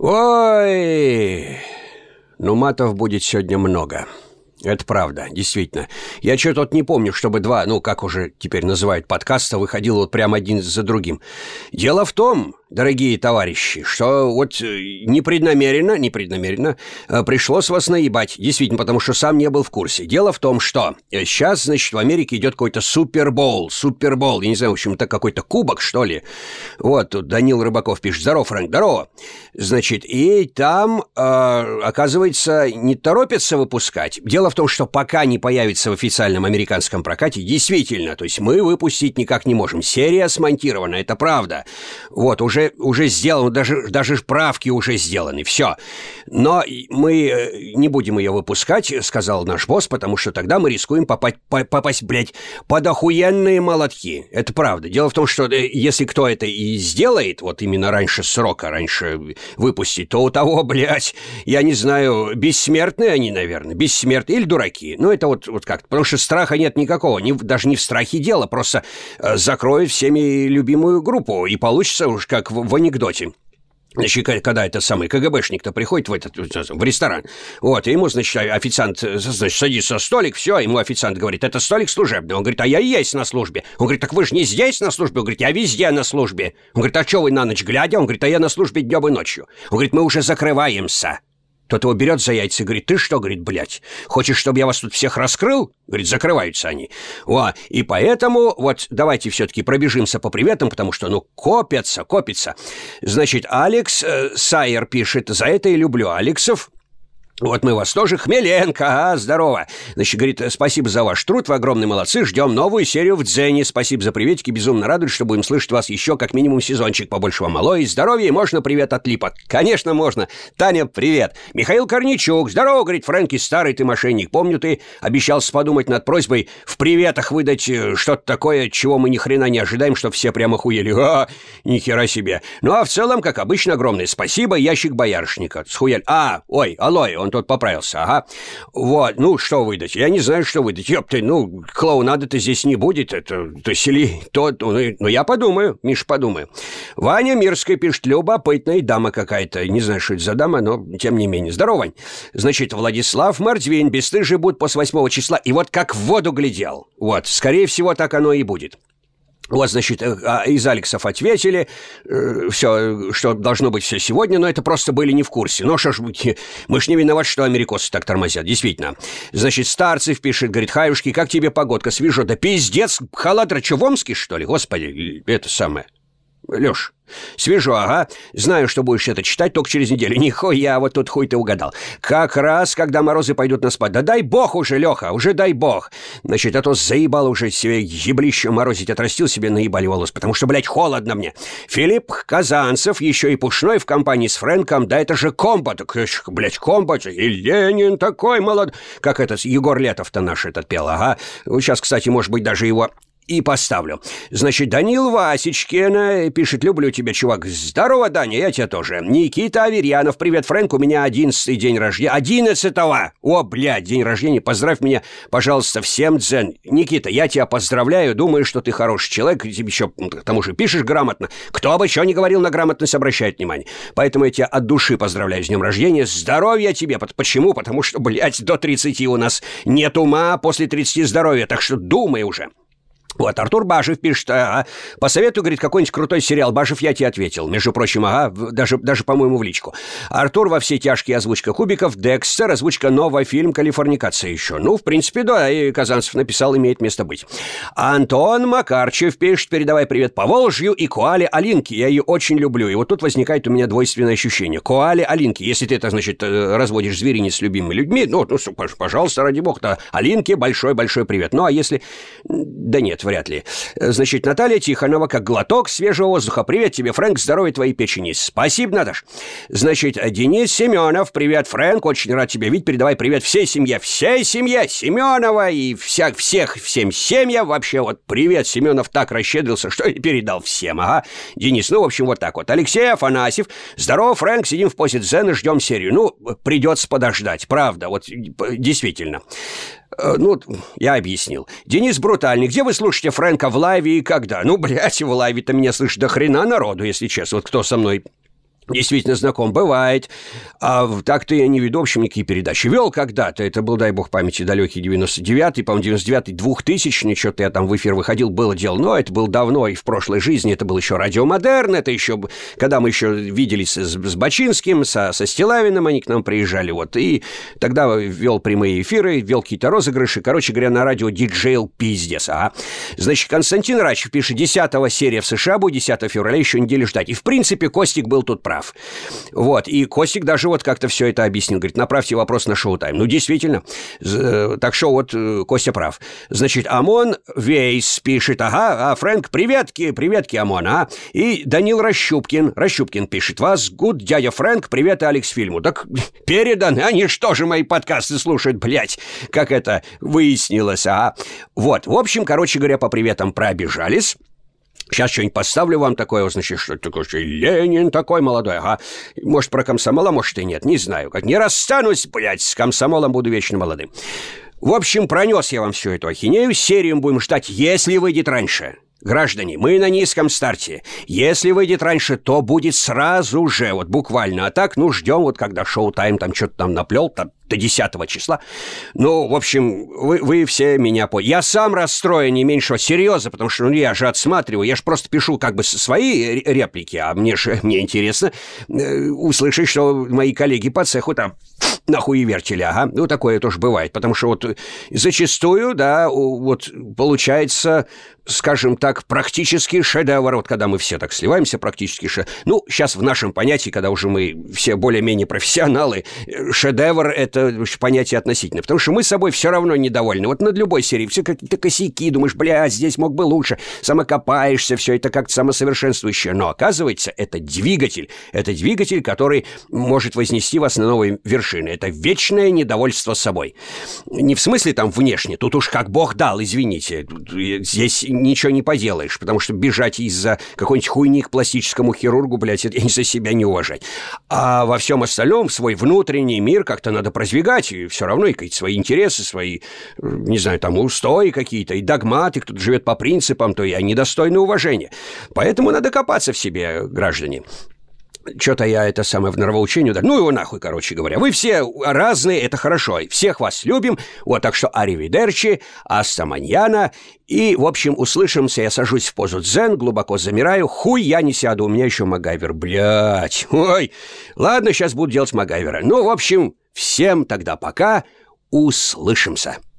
Ой, ну матов будет сегодня много. Это правда, действительно. Я что-то вот не помню, чтобы два, как уже теперь называют, подкаста выходило вот прямо один за другим. Дело в том, дорогие товарищи, что вот непреднамеренно пришлось вас наебать. Действительно, потому что сам не был в курсе. Дело в том, что сейчас, значит, в Америке идет какой-то супербол, я не знаю, в общем, это какой-то кубок, что ли. Вот, тут Данил Рыбаков пишет: здорово, Фрэнк, здорово. Значит, и там, оказывается, не торопятся выпускать. Дело в том, что пока не появится в официальном американском прокате, действительно, то есть мы выпустить никак не можем. Серия смонтирована, это правда. Вот, уже сделано, даже правки уже сделаны, все. Но мы не будем ее выпускать, сказал наш босс, потому что тогда мы рискуем попасть, блядь, под охуенные молотки. Это правда. Дело в том, что если кто это и сделает, вот именно раньше срока, раньше выпустить, то у того, блядь, я не знаю, бессмертные они, наверное, бессмертные или дураки. Ну, это вот как-то, потому что страха нет никакого, даже не в страхе дело, просто закроют всеми любимую группу, и получится уж как в анекдоте. Значит, когда это самый КГБшник-то приходит в ресторан, вот, и ему, значит, официант, значит, садится за столик, все, ему официант говорит: это столик служебный. Он говорит: а я и есть на службе. Он говорит: так вы же не здесь на службе. Он говорит: я везде на службе. Он говорит: а что вы на ночь глядя? Он говорит: а я на службе днем и ночью. Он говорит: мы уже закрываемся. Тот его берет за яйца и говорит: ты что, говорит, блядь, хочешь, чтобы я вас тут всех раскрыл? Говорит: закрываются они. И поэтому вот давайте все-таки пробежимся по приветам, потому что, копятся. Значит, Алекс Сайер пишет: за это и люблю Алексов. Вот мы вас тоже. Хмеленко, здорово. Значит, говорит: спасибо за ваш труд, вы огромные молодцы, ждем новую серию в Дзене. Спасибо за приветики, безумно радует, что будем слышать вас еще как минимум сезончик. Побольше вам малой, здоровья, и можно привет от Липа? Конечно, можно. Таня, привет. Михаил Корничук: здорово, говорит, Фрэнки, старый ты мошенник. Помню, ты обещался подумать над просьбой в приветах выдать что-то такое, чего мы ни хрена не ожидаем, что все прямо хуели. Ни хера себе. Ну, а в целом, как обычно, огромное спасибо. Ящик боярышника. Схуяль. Алой, он тут поправился, ага. Вот, что выдать? Я не знаю, что выдать. Ёпты, клоунады-то здесь не будет. Это я подумаю, Миша, подумаю. Ваня Мирская пишет: любопытная дама какая-то. Не знаю, что это за дама, но тем не менее. Здорово, Вань. Значит, Владислав Мордвин: бесстыжие будут после 8 числа. И вот как в воду глядел. Вот, скорее всего, так оно и будет. Вот, значит, из Алексов ответили, все, что должно быть все сегодня, но это просто были не в курсе. Ну, что ж, мы ж не виноваты, что америкосы так тормозят, действительно. Значит, Старцев пишет, говорит: хаюшки, как тебе погодка, свежо? Да пиздец, халат Рачевомский, что ли? Господи, это самое. Лёш, свежо, ага. Знаю, что будешь это читать только через неделю. Нихуя, вот тут хуй ты угадал. Как раз, когда морозы пойдут на спад. Да дай бог уже, Лёха, уже дай бог. Значит, а то заебал уже себе еблище морозить, отрастил себе наебали волос, потому что, блядь, холодно мне. Филипп Казанцев, еще и Пушной в компании с Фрэнком. Да это же комбо, так, блядь, комбо. И Ленин такой молод. Как этот Егор Летов-то наш этот пел, ага. Сейчас, кстати, может быть, даже его и поставлю. Значит, Данил Васечкин пишет: люблю тебя, чувак. Здорово, Даня, я тебя тоже. Никита Аверьянов: привет, Фрэнк, у меня 11-й день рождения. 11-го! О, блядь, день рождения. Поздравь меня, пожалуйста, всем дзен. Никита, я тебя поздравляю. Думаю, что ты хороший человек. Ты еще к тому же пишешь грамотно. Кто бы что ни говорил, на грамотность обращает внимание. Поэтому я тебя от души поздравляю с днем рождения. Здоровья тебе. Почему? Потому что, блядь, до 30 у нас нет ума, после 30 здоровья. Так что думай уже. Вот, Артур Бажев пишет: посоветуй, говорит, какой-нибудь крутой сериал. Бажев, я тебе ответил. Между прочим, даже по-моему, в личку. Артур: во все тяжкие, озвучка Кубиков. Декстер, озвучка новый фильм «Калифорникация» еще. В принципе, да, и Казанцев написал, имеет место быть. Антон Макарчев пишет: передавай привет Поволжью и Коале Алинке. Я ее очень люблю. И вот тут возникает у меня двойственное ощущение. Коале Алинке. Если ты это, значит, разводишь зверинец с любимыми людьми, пожалуйста, ради бога, Алинке большой-большой привет. Ну, а если... Да нет, вряд ли. Значит, Наталья Тихонова: как глоток свежего воздуха. Привет тебе, Фрэнк, здоровья твоей печени. Спасибо, Наташ. Значит, Денис Семенов: привет, Фрэнк, очень рад тебя видеть. Передавай привет всей семье Семенова и всем семьям. Вообще, вот привет, Семенов так расщедрился, что и передал всем, ага. Денис, в общем, вот так вот. Алексей Афанасьев: здорово, Фрэнк, сидим в позе дзена, ждем серию. Придется подождать, правда, вот действительно. Я объяснил. Денис Брутальный: где вы слушаете Фрэнка, в лайве и когда? Блядь, в лайве-то меня слышит до хрена народу, если честно. Вот кто со мной Действительно знаком, бывает. А так-то я не веду, в общем, никакие передачи. Вел когда-то, это был, дай бог памяти, далекий 99-й, по-моему, 99-й, 2000-й, что-то я там в эфир выходил, было дело. Но это было давно, и в прошлой жизни это был еще Радио Модерн, это еще, когда мы еще виделись с Бачинским, со Стилавиным, они к нам приезжали, вот. И тогда вел прямые эфиры, вел какие-то розыгрыши. Короче говоря, на радио диджейл пиздец, ага. Значит, Константин Рачев пишет, 10-го серия в США будет, 10 февраля, еще неделю ждать. И, в принципе, Костик был тут прав. Вот, и Костик даже вот как-то все это объяснил. Говорит, направьте вопрос на Шоу-Тайм. Ну, действительно. Так что вот Костя прав. Значит, Амон Вейс пишет, ага, Фрэнк, приветки, Амон, а? И Данил Рощупкин пишет, вас гуд, дядя Фрэнк, привет, Алекс Фильму. Так передан, они что же мои подкасты слушают, блядь, как это выяснилось, а? Вот, в общем, короче говоря, по приветам пробежались. Сейчас что-нибудь поставлю вам такое, значит, что такое, что Ленин такой молодой, ага. Может, про комсомола, может, и нет, не знаю. Как не расстанусь, блядь, с комсомолом буду вечно молодым. В общем, пронес я вам всю эту ахинею, серию будем ждать, если выйдет раньше. Граждане, мы на низком старте. Если выйдет раньше, то будет сразу же, вот буквально. А так, ну, ждем, вот когда Шоу-Тайм там что-то там наплел, там, до 10 числа. Ну, в общем, вы все меня поняли. Я сам расстроен, не меньшего, серьезно, потому что, ну, я же отсматриваю, я же просто пишу как бы свои реплики, а мне интересно услышать, что мои коллеги по цеху там нахуевертили, ага. Ну, такое тоже бывает, потому что вот зачастую, да, вот получается, скажем так, практически шедевр, вот когда мы все так сливаемся, практически ну, сейчас в нашем понятии, когда уже мы все более-менее профессионалы, шедевр — это понятие относительно, потому что мы собой все равно недовольны. Вот над любой серией все какие-то косяки, думаешь, блядь, здесь мог бы лучше, самокопаешься, все это как-то самосовершенствующее, но оказывается, это двигатель, который может вознести вас на новые вершины. Это вечное недовольство собой. Не в смысле там внешне, тут уж как Бог дал, извините, здесь ничего не поделаешь, потому что бежать из-за какой-нибудь хуйни к пластическому хирургу, блядь, это за себя не уважать. А во всем остальном свой внутренний мир как-то надо продвигать, и все равно и какие-то свои интересы, свои, не знаю, там устои какие-то, и догматы, кто-то живет по принципам, то и они достойны уважения. Поэтому надо копаться в себе, граждане. Что-то я это самое в нравоучению, да. Ну его нахуй, короче говоря. Вы все разные, это хорошо. Всех вас любим. Вот, так что аривидерчи, аста маньяна. И, в общем, услышимся. Я сажусь в позу дзен, глубоко замираю. Хуй я не сяду, у меня еще Макгайвер. Блять. Ой. Ладно, сейчас буду делать Макгайвера. Ну, в общем, всем тогда пока. Услышимся.